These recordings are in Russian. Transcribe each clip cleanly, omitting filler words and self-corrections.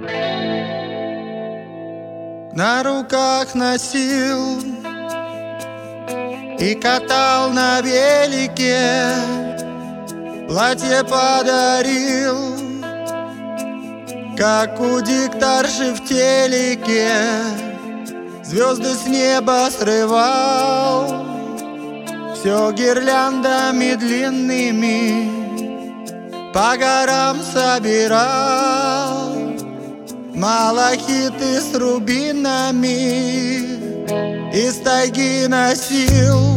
На руках носил и катал на велике, платье подарил, как у диктарши в телеке. Звезды с неба срывал, все гирляндами длинными по горам собирал. Малахиты с рубинами из тайги носил,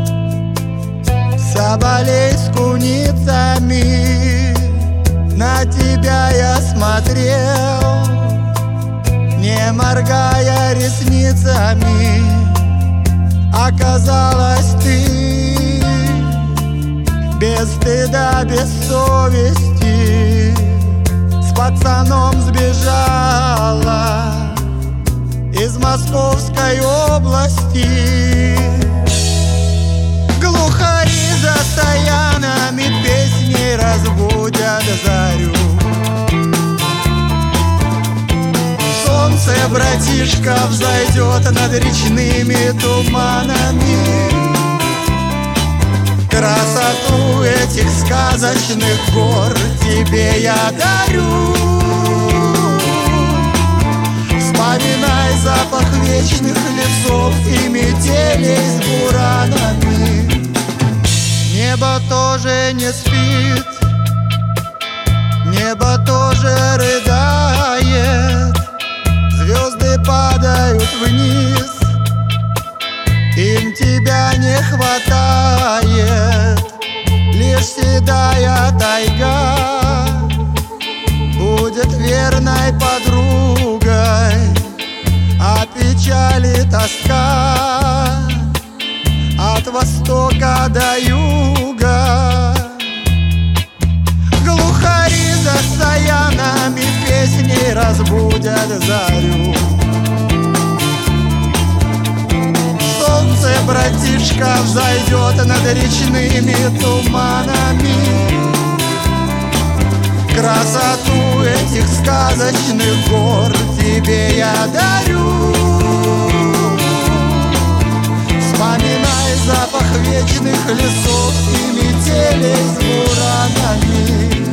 соболей с куницами. На тебя я смотрел, не моргая ресницами. Оказалось, ты без стыда, без совести с пацаном сбежала из Московской области. Глухари за стоянами песней разбудят зарю. Солнце, братишка, взойдет над речными туманами. Красоту этих сказочных гор тебе я дарю. Вспоминай запах вечных лесов и метелей с буранами. Небо тоже не спит, небо тоже рыдает. Звезды падают вниз, им тебя не хватает. Лишь седая тайга будет верной подругой, а печали тоска от востока до юга. Глухари за стоянами песней разбудят зарю. Солнце, братишка, взойдет над речными туманами. Красоту этих сказочных гор тебе я дарю. Вспоминай запах вечных лесов и метелей с буранами.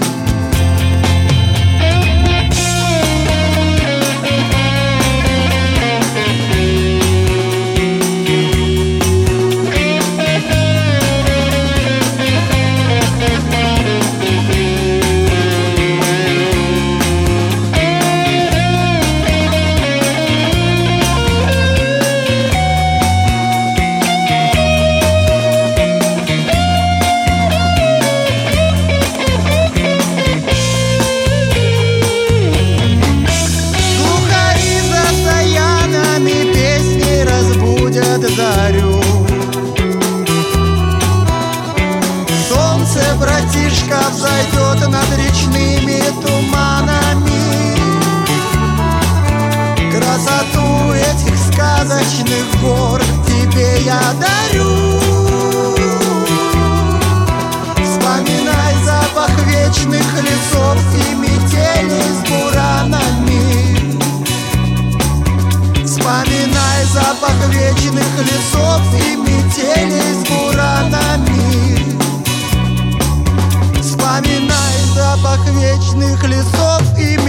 Зарю. Солнце, братишка, взойдет над речными туманами. Красоту этих сказочных гор тебе я дарю. Вспоминай запах вечных лесов и метелей с буранами. Вспоминай запах вечных лесов и метелей с буранами. Вспоминай запах вечных лесов и